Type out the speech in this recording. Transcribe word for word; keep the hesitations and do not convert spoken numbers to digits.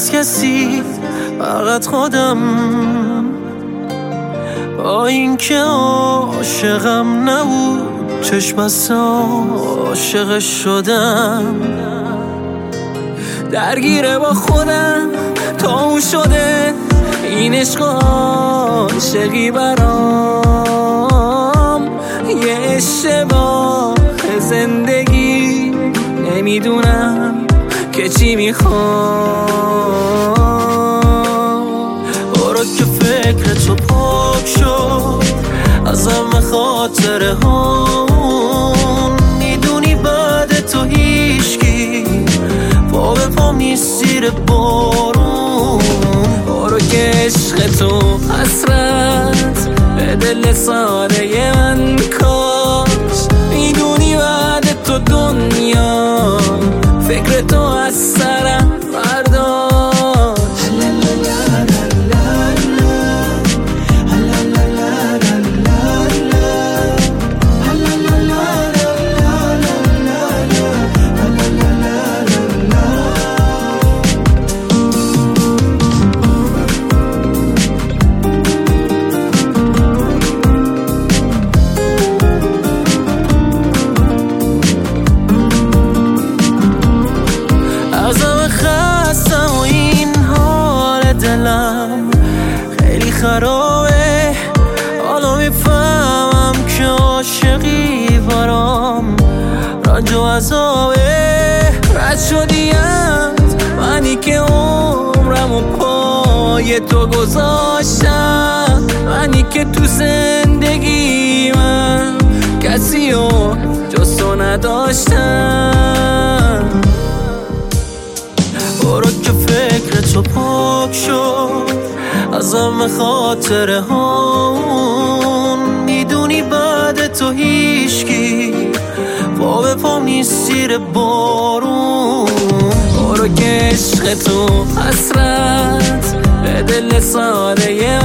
از کسی، فقط خودم. با اینکه عاشقم نبود، چشم بس عاشق شدم. درگیره با خودم تا اون شده این عشق عاشقی برام یه اشتباه زندگی. نمیدونم که چی میخوام. برو که فکر تو پاک شد ازم خاطره هامون. میدونی بعد تو هیچکی پا به پام نیست زیر بارون. برو که عشق تو حسرت به دل ساده من کاش. میدونی بعد تو دنیا فکر تو از سرم برداشت. دلم خیلی خرابه، حالا میفهمم که عاشقی برام رنج و عذابه. رد شدی از منی که عمرم و پای تو گذاشتم، منی که تو زندگی من کسی و جز تو نداشتم. برو که فکر تو پاک شد ازم خاطره هامون. میدونی بعد تو هیچکی پا به پام نیست زیر بارون. برو که عشق تو حسرت به دل ساده